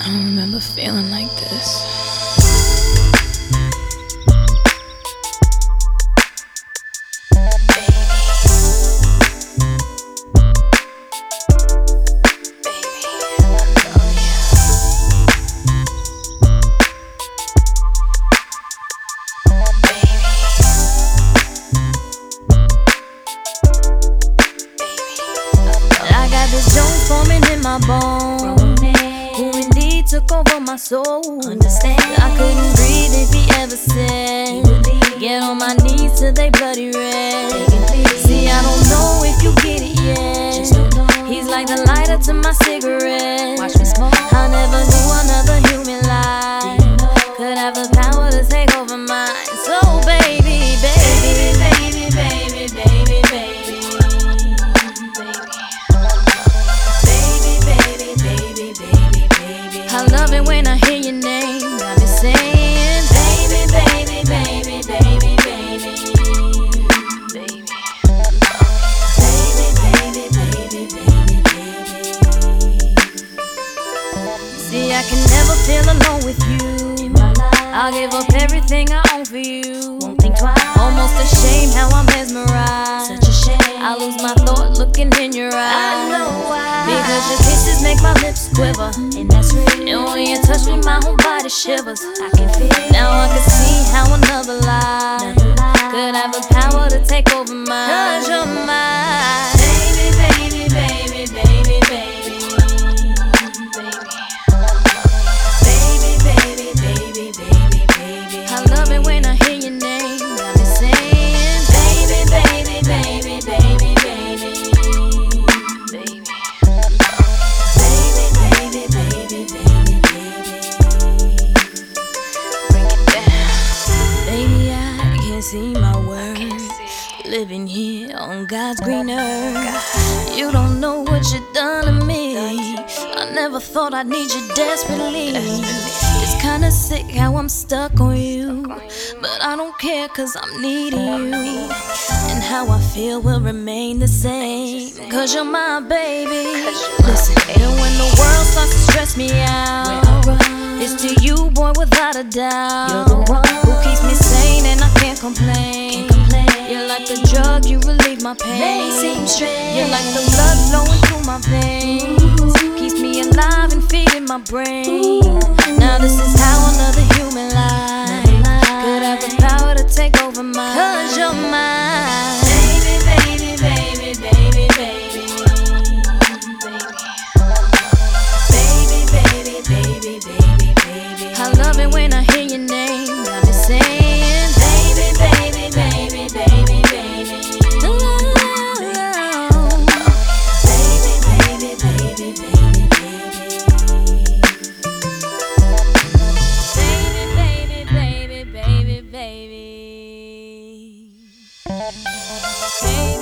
I don't remember feeling like this. I got this joint forming in my bones, who indeed took over my soul. Understand, I couldn't breathe if he ever said, get on my knees till they bloody red. See, I don't know if you get it yet. He's like the lighter to my cigarette. I never knew another human life could have the power to take over mine. So baby, baby, baby, baby, baby, baby. I love it when I hear your name. I be saying, baby, baby, baby, baby, baby, baby, baby, baby, baby, baby. See, I can never feel alone with you. I'll give up everything I own for you. Won't think twice. Almost ashamed how I'm mesmerized. Such a shame. I lose my thought looking in your eyes. I know why. Because your kisses make my lips quiver, and that's real. And when you touch me, my whole body shivers. I can feel. Now I can see how another life could have the power to take over mine. 'Cause you're mine. Baby, baby, baby, baby, baby. I love it when I hear your name. I be saying, baby, baby, baby, baby, baby, baby, baby, baby, baby, baby, baby. Break it down. Baby, I can't see my words. Living here on God's green earth. You don't know what you've done to me. I never thought I'd need you desperately. It's kinda sick how I'm stuck on you, but I don't care 'cause I'm needing you. And how I feel will remain the same, 'cause you're my baby. Listen, and when the world starts to stress me out, it's to you, boy, without a doubt. You're the one who keeps me sane and I can't complain. You're like the drug, you relieve my pain. They seem strange. You're like the blood flowing through my veins, keeps me alive and feeding my brain. Now this is how another human life could have the power to take over mine. 'Cause you're mine. Baby, baby, baby, baby, baby. Baby, baby, baby, baby, baby. I love it when I hear your name. I be saying, baby, baby, baby, baby, baby. Baby, baby, baby, baby, baby, baby, baby, baby.